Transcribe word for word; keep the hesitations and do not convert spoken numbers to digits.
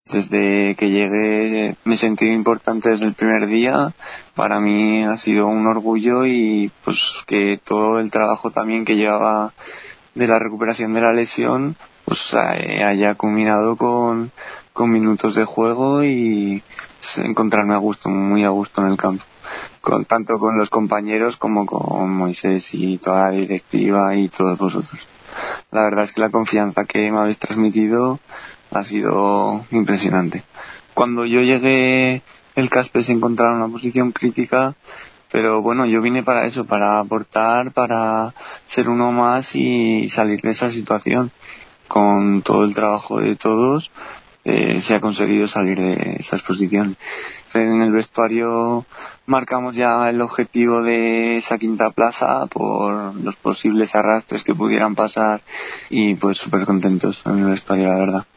Desde que llegué me sentí importante desde el primer día. Para mí ha sido un orgullo y pues que todo el trabajo también que llevaba de la recuperación de la lesión pues eh, haya culminado con, con minutos de juego y encontrarme a gusto, muy a gusto en el campo. Con, tanto con los compañeros como con Moisés y toda la directiva y todos vosotros. La verdad es que la confianza que me habéis transmitido ha sido impresionante. Cuando yo llegué, el Caspe se encontraba en una posición crítica, pero bueno, yo vine para eso, para aportar, para ser uno más y salir de esa situación. Con todo el trabajo de todos eh, se ha conseguido salir de esas posiciones. En el vestuario marcamos ya el objetivo de esa quinta plaza por los posibles arrastres que pudieran pasar y pues súper contentos en el vestuario, la verdad.